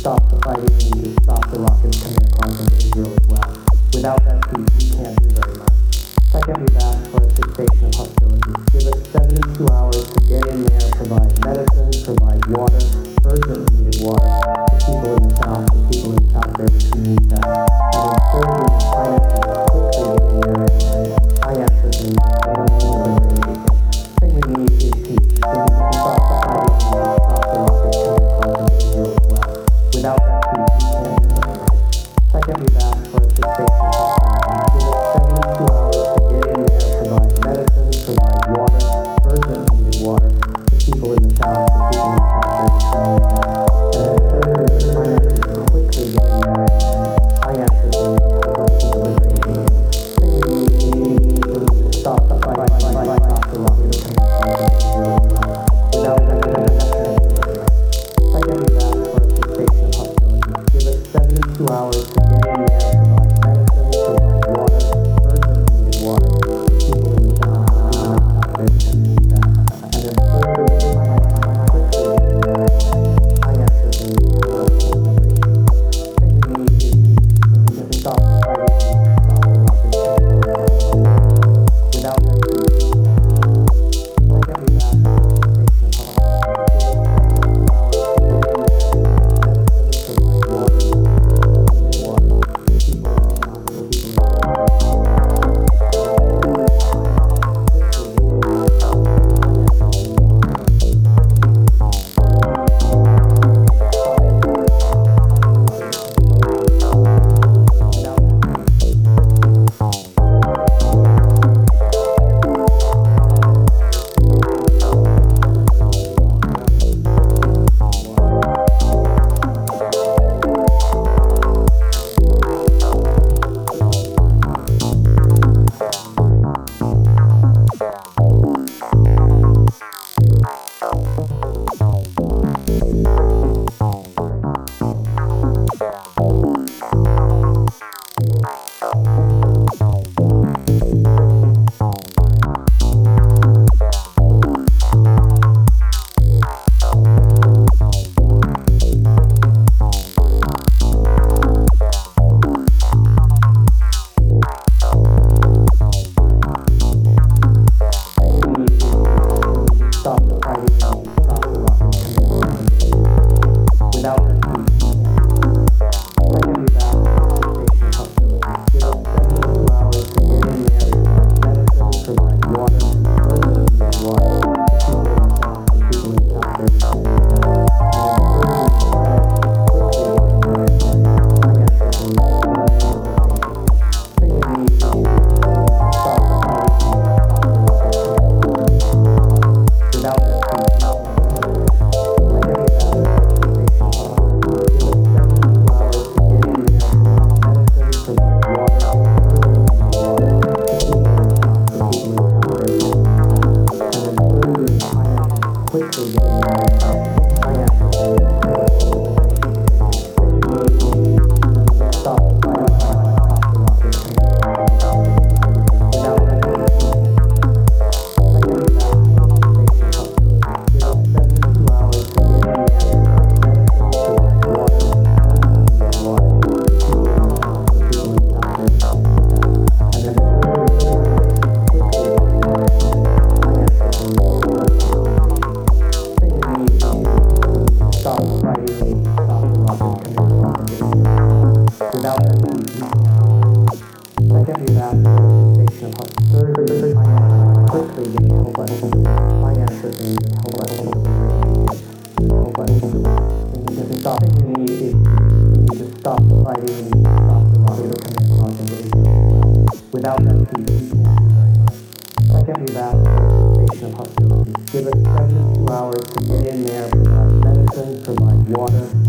stop the fighting, we need to stop the rockets coming across into Israel as well. Without that peace, we can't do very much. Second, we've asked for a cessation of hostilities. Give us 72 hours to get in there, provide medicine, provide water, urgently needed water, to people in the south, to people in South River who need that. And then third, we need finances quickly get in there and finance the thing, thing we need is peace. So we can stop the fighting, we need to stop the rockets coming across into Israel as well. Without that peace, we can't do very much. Second, we've asked for a cessation of hostilities. Give us 72 hours to get in there, provide medicine, provide water, urgently needed water, to people in the south, to people in South River who need that. And then third, finances quickly get in there and finance the thing, thing we need to stop the fight, stop the rockets coming across into Israel as well. Without that, second, we've asked for a cessation of hostilities. Give us 72 hours to get in there, provide medicine, provide water, urgently needed water, to people in the south, who need that. And then third, quickly get in there and finance the thing, thing we need is to stop the fighting, stop the rockets coming across into Israel. Without that peace, second, we've asked for a cessation of without that peace, second, we've asked for a cessation of hostilities. Third, quickly help us finance the thing, help us to stop it. We need to stop the fighting, we need to stop the rockets coming across into Israel. Without that peace, we can't do very much. Second, we've asked for a cessation of hostilities. Give us 72 hours to get in there, provide medicine, provide water,